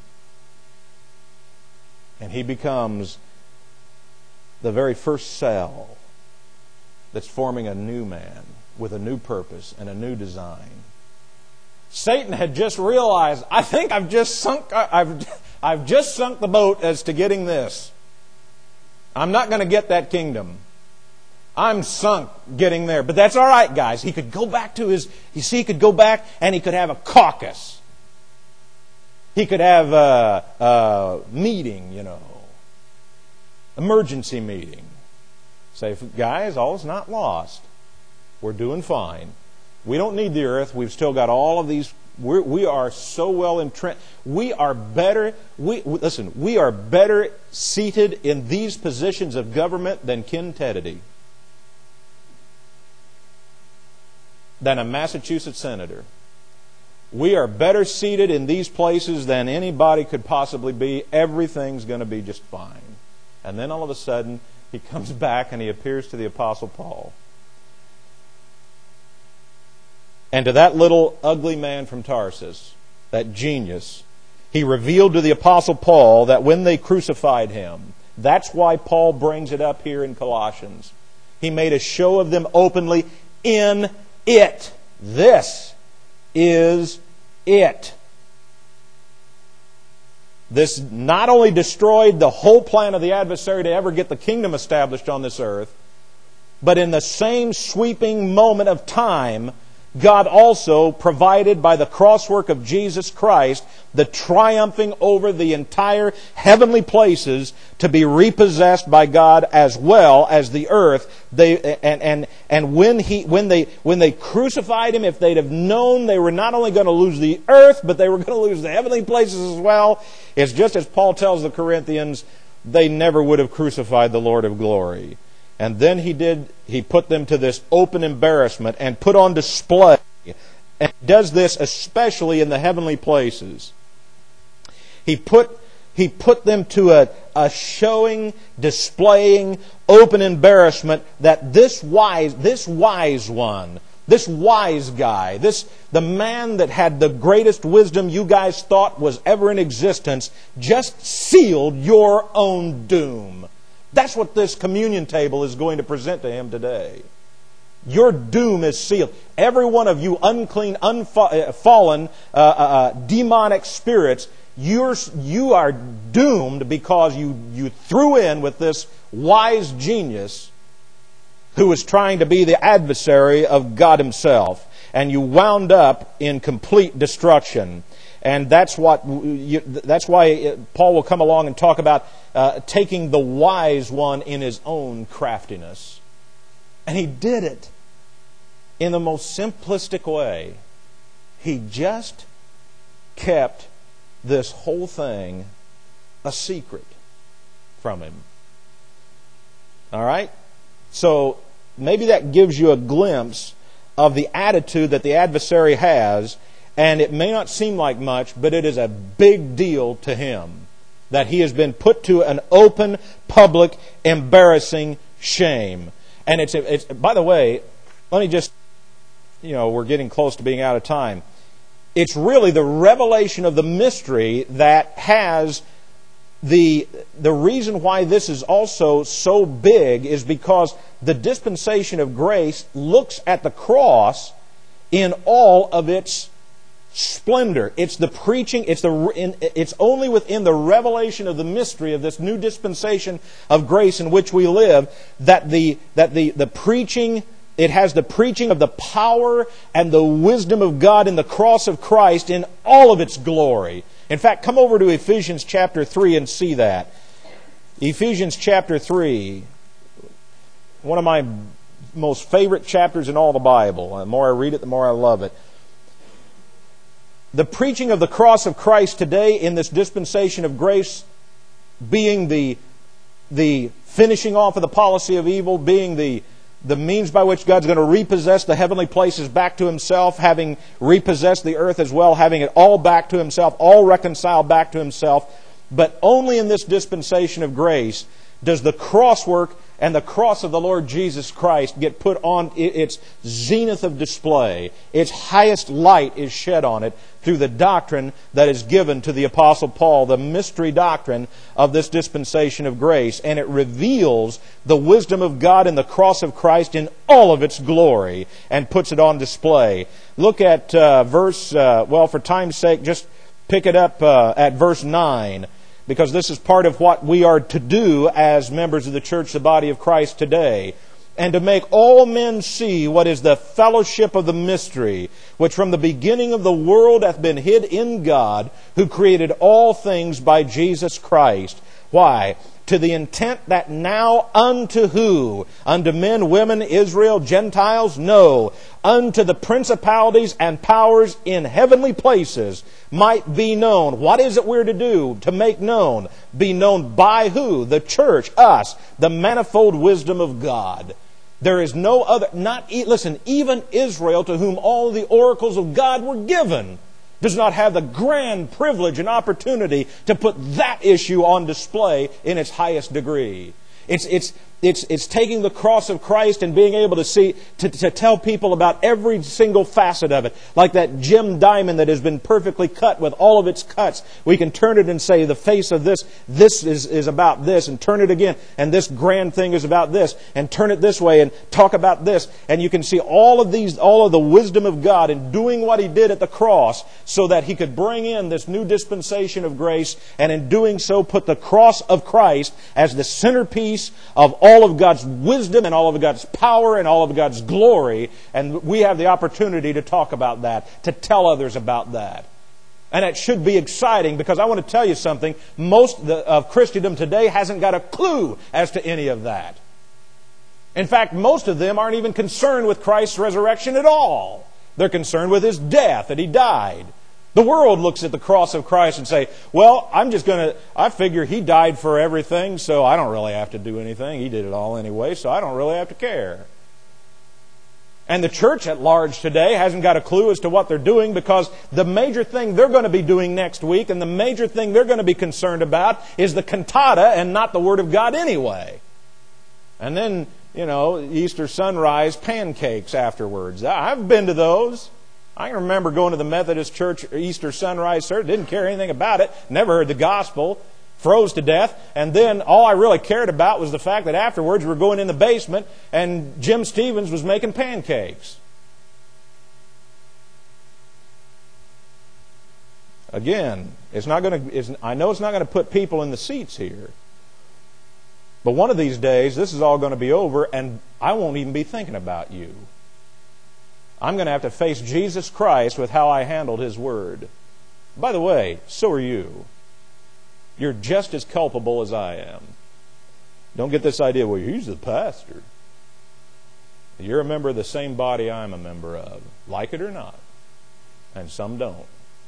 And he becomes the very first cell that's forming a new man with a new purpose and a new design. Satan had just realized, I think I've just sunk I've I've just sunk the boat as to getting this. I'm not going to get that kingdom. I'm sunk getting there. But that's all right, guys. He could go back to his, you see, he could go back and he could have a caucus. He could have a, a meeting, you know, emergency meeting. Say, guys, all's not lost. We're doing fine. We don't need the earth. We've still got all of these. We're, we are so well entrenched. We are better. We listen. We are better seated in these positions of government than Ken Teddy, than a Massachusetts senator. We are better seated in these places than anybody could possibly be. Everything's going to be just fine. And then all of a sudden, he comes back and he appears to the Apostle Paul. And to that little ugly man from Tarsus, that genius, he revealed to the Apostle Paul that when they crucified him, that's why Paul brings it up here in Colossians. He made a show of them openly in it. This is it. This not only destroyed the whole plan of the adversary to ever get the kingdom established on this earth, but in the same sweeping moment of time, God also provided by the crosswork of Jesus Christ the triumphing over the entire heavenly places to be repossessed by God as well as the earth. They and and and when he when they when they crucified him, if they'd have known they were not only going to lose the earth, but they were going to lose the heavenly places as well, it's just as Paul tells the Corinthians, they never would have crucified the Lord of glory. And then he did, he put them to this open embarrassment and put on display. And he does this especially in the heavenly places. He put, he put them to a, a showing, displaying, open embarrassment that this wise, this wise one, this wise guy, this, the man that had the greatest wisdom you guys thought was ever in existence, just sealed your own doom. That's what this communion table is going to present to him today. Your doom is sealed. Every one of you unclean, unfallen, uh, uh, demonic spirits, you're, you are doomed because you, you threw in with this wise genius who was trying to be the adversary of God Himself. And you wound up in complete destruction. And that's what you, that's why Paul will come along and talk about uh, taking the wise one in his own craftiness. And he did it in the most simplistic way. He just kept this whole thing a secret from him. All right? So maybe that gives you a glimpse of the attitude that the adversary has. And it may not seem like much, but it is a big deal to him. that he has been put to an open, public, embarrassing shame. And it's, it's by the way, let me just, you know, we're getting close to being out of time. It's really the revelation of the mystery that has the the reason why this is also so big is because the dispensation of grace looks at the cross in all of its splendor. It's the preaching, it's the in, it's only within the revelation of the mystery of this new dispensation of grace in which we live that the that the the preaching it has the preaching of the power and the wisdom of God in the cross of Christ in all of its glory. In fact, come over to Ephesians chapter three and see that. Ephesians chapter three, one of my most favorite chapters in all the Bible. The more I read it, the more I love it. The preaching of the cross of Christ today in this dispensation of grace being the, the finishing off of the policy of evil, being the, the means by which God's going to repossess the heavenly places back to Himself, having repossessed the earth as well, having it all back to Himself, all reconciled back to Himself. But only in this dispensation of grace does the cross work and the cross of the Lord Jesus Christ get put on its zenith of display. Its highest light is shed on it through the doctrine that is given to the Apostle Paul, the mystery doctrine of this dispensation of grace. And it reveals the wisdom of God in the cross of Christ in all of its glory and puts it on display. Look at uh, verse, uh, well, for time's sake, just pick it up uh, at verse nine. Because this is part of what we are to do as members of the church, the body of Christ today. And to make all men see what is the fellowship of the mystery, which from the beginning of the world hath been hid in God, who created all things by Jesus Christ. Why? To the intent that now unto who? Unto men, women, Israel, Gentiles? No. Unto the principalities and powers in heavenly places might be known. What is it we're to do? To make known. Be known by who? The church, us, the manifold wisdom of God. There is no other, not, listen, even Israel, to whom all the oracles of God were given, does not have the grand privilege and opportunity to put that issue on display in its highest degree. It's, it's, it's, it's taking the cross of Christ and being able to see, to, to tell people about every single facet of it. Like that gem diamond that has been perfectly cut with all of its cuts. We can turn it and say, the face of this, this is, is about this, and turn it again, and this grand thing is about this, and turn it this way, and talk about this. And you can see all of these, all of the wisdom of God in doing what He did at the cross so that He could bring in this new dispensation of grace, and in doing so put the cross of Christ as the centerpiece of all all of God's wisdom and all of God's power and all of God's glory. And we have the opportunity to talk about that, to tell others about that. And it should be exciting, because I want to tell you something. Most of Christendom today hasn't got a clue as to any of that. In fact, most of them aren't even concerned with Christ's resurrection at all. They're concerned with His death, that He died. The world looks at the cross of Christ and say, well, I'm just going to, I figure He died for everything, so I don't really have to do anything. He did it all anyway, so I don't really have to care. And the church at large today hasn't got a clue as to what they're doing, because the major thing they're going to be doing next week and the major thing they're going to be concerned about is the cantata and not the Word of God anyway. And then, you know, Easter sunrise pancakes afterwards. I've been to those. I can remember going to the Methodist Church Easter sunrise service, didn't care anything about it, never heard the gospel, froze to death, and then all I really cared about was the fact that afterwards we were going in the basement and Jim Stevens was making pancakes. Again, it's not going to. It's, I know it's not going to put people in the seats here, but one of these days this is all going to be over, and I won't even be thinking about you. I'm going to have to face Jesus Christ with how I handled His Word. By the way, so are you. You're just as culpable as I am. Don't get this idea, well, he's the pastor. You're a member of the same body I'm a member of, like it or not. And some don't.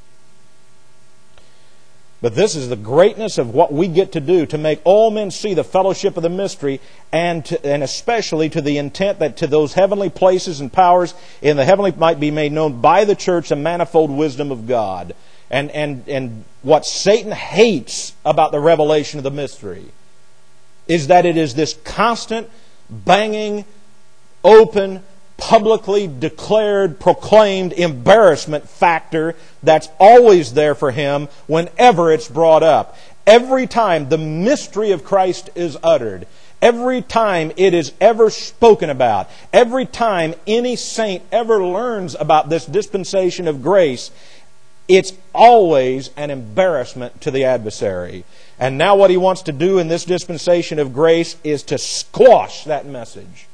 But this is the greatness of what we get to do, to make all men see the fellowship of the mystery, and to, and especially to the intent that to those heavenly places and powers in the heavenly might be made known by the church the manifold wisdom of God. And, and, and what Satan hates about the revelation of the mystery is that it is this constant, banging, open, publicly declared, proclaimed embarrassment factor that's always there for him whenever it's brought up. Every time the mystery of Christ is uttered, every time it is ever spoken about, every time any saint ever learns about this dispensation of grace, it's always an embarrassment to the adversary. And now what he wants to do in this dispensation of grace is to squash that message.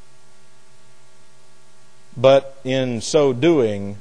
But in so doing,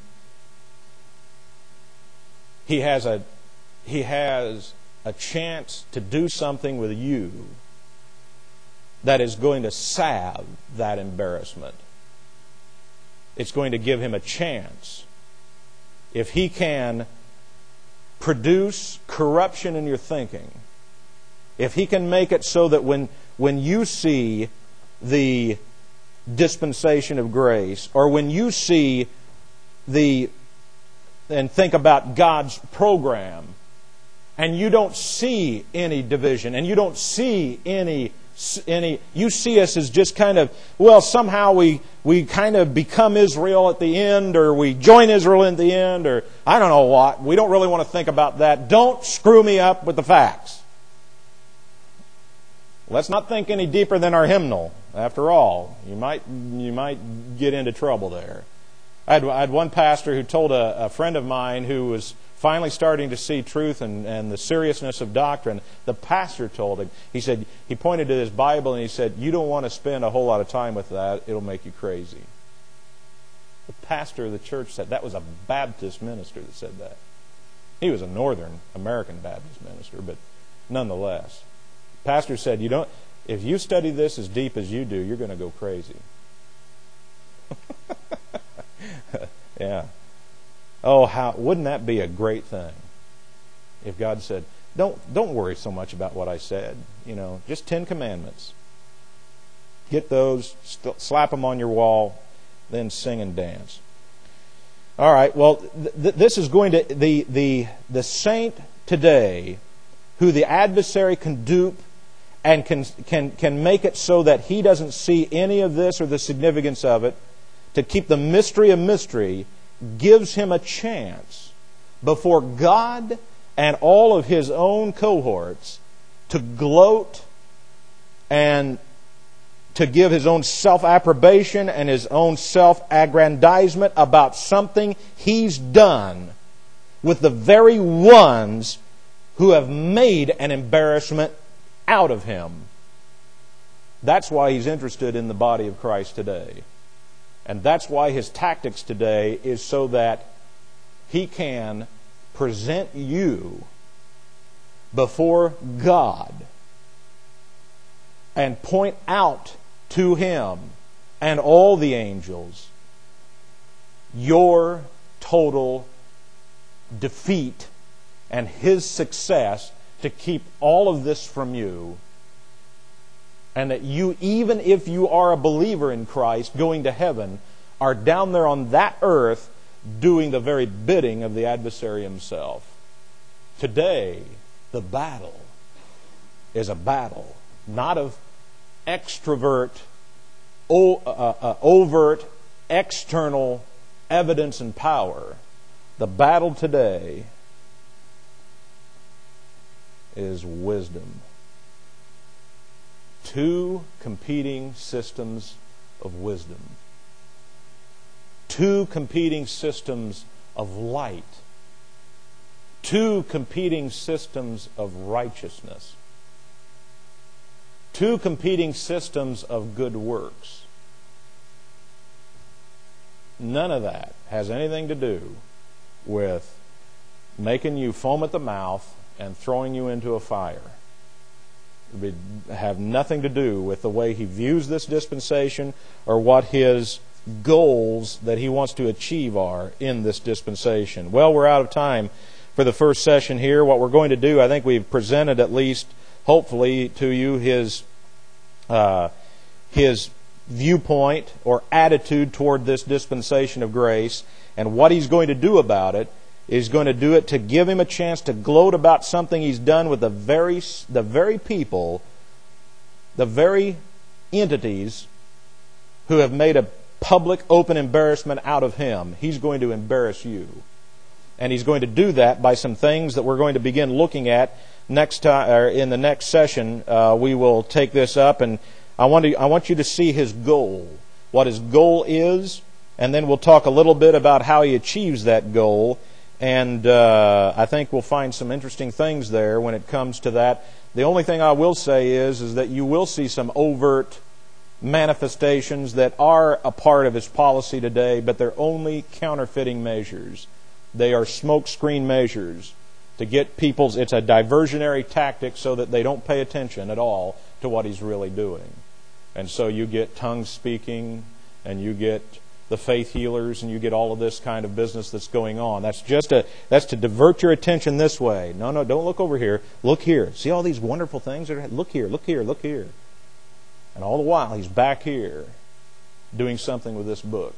he has a he has a chance to do something with you that is going to salve that embarrassment. It's going to give him a chance. If he can produce corruption in your thinking, if he can make it so that when, when you see the dispensation of grace, or when you see the and think about God's program, and you don't see any division, and you don't see any any you see us as just kind of, well, somehow we we kind of become Israel at the end, or we join Israel at the end, or I don't know what. We don't really want to think about that. Don't screw me up with the facts. Let's not think any deeper than our hymnal. After all, you might you might get into trouble there. I had, I had one pastor who told a, a friend of mine who was finally starting to see truth and, and the seriousness of doctrine. The pastor told him, he said, he pointed to his Bible and he said, you don't want to spend a whole lot of time with that. It'll make you crazy. The pastor of the church said, that was a Baptist minister that said that. He was a Northern American Baptist minister, but nonetheless. Pastor said, "You don't. If you study this as deep as you do, you're going to go crazy." Yeah. Oh, how wouldn't that be a great thing if God said, "Don't don't worry so much about what I said. You know, just Ten Commandments. Get those, st- slap them on your wall, then sing and dance." All right. Well, th- this is going to the the the saint today, who the adversary can dupe and can can can make it so that he doesn't see any of this or the significance of it, to keep the mystery a mystery, gives him a chance before God and all of his own cohorts to gloat and to give his own self-approbation and his own self-aggrandizement about something he's done with the very ones who have made an embarrassment out of him. That's why he's interested in the body of Christ today. And that's why his tactics today is so that he can present you before God and point out to him and all the angels your total defeat and his success to keep all of this from you. And that you, even if you are a believer in Christ, going to heaven, are down there on that earth doing the very bidding of the adversary himself. Today, the battle is a battle not of extrovert, o- uh, uh, overt, external evidence and power. The battle today is wisdom. Two competing systems of wisdom. Two competing systems of light. Two competing systems of righteousness. Two competing systems of good works. None of that has anything to do with making you foam at the mouth and throwing you into a fire. It would have nothing to do with the way he views this dispensation or what his goals that he wants to achieve are in this dispensation. Well, we're out of time for the first session here. What we're going to do, I think we've presented at least, hopefully, to you his uh, his viewpoint or attitude toward this dispensation of grace and what he's going to do about it. is going to do it to give him a chance to gloat about something he's done with the very, the very people, the very entities who have made a public, open embarrassment out of him. He's going to embarrass you. And he's going to do that by some things that we're going to begin looking at next time, or in the next session. Uh, we will take this up, and I want to, I want you to see his goal, what his goal is, and then we'll talk a little bit about how he achieves that goal. And uh, I think we'll find some interesting things there when it comes to that. The only thing I will say is, is that you will see some overt manifestations that are a part of his policy today, but they're only counterfeiting measures. They are smokescreen measures to get people's, it's a diversionary tactic so that they don't pay attention at all to what he's really doing. And so you get tongue speaking, and you get the faith healers, and you get all of this kind of business that's going on. That's just a, that's to divert your attention this way. No, no, don't look over here. Look here. See all these wonderful things? Look here, look here, look here. And all the while, he's back here doing something with this book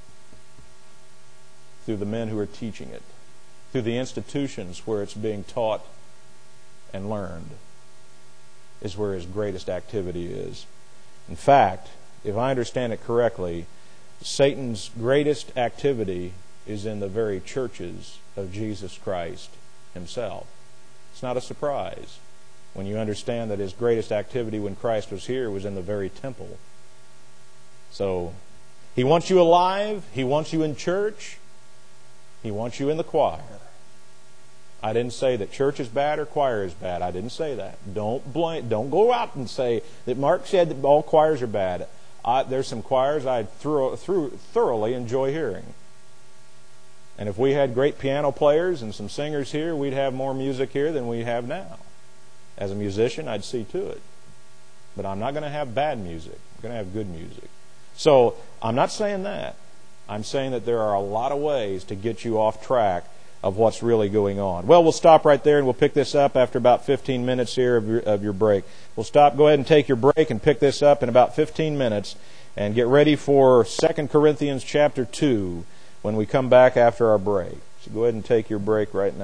through the men who are teaching it, through the institutions where it's being taught and learned, is where his greatest activity is. In fact, if I understand it correctly, Satan's greatest activity is in the very churches of Jesus Christ himself. It's not a surprise when you understand that his greatest activity when Christ was here was in the very temple. So, he wants you alive. He wants you in church. He wants you in the choir. I didn't say that church is bad or choir is bad. I didn't say that. Don't blame, don't go out and say that Mark said that all choirs are bad. I, there's some choirs I through, through, thoroughly enjoy hearing. And if we had great piano players and some singers here, we'd have more music here than we have now. As a musician, I'd see to it. But I'm not going to have bad music. I'm going to have good music. So, I'm not saying that. I'm saying that there are a lot of ways to get you off track of what's really going on. Well, we'll stop right there, and we'll pick this up after about fifteen minutes here of your, of your break. We'll stop, go ahead and take your break and pick this up in about fifteen minutes and get ready for Second Corinthians chapter two when we come back after our break. So go ahead and take your break right now.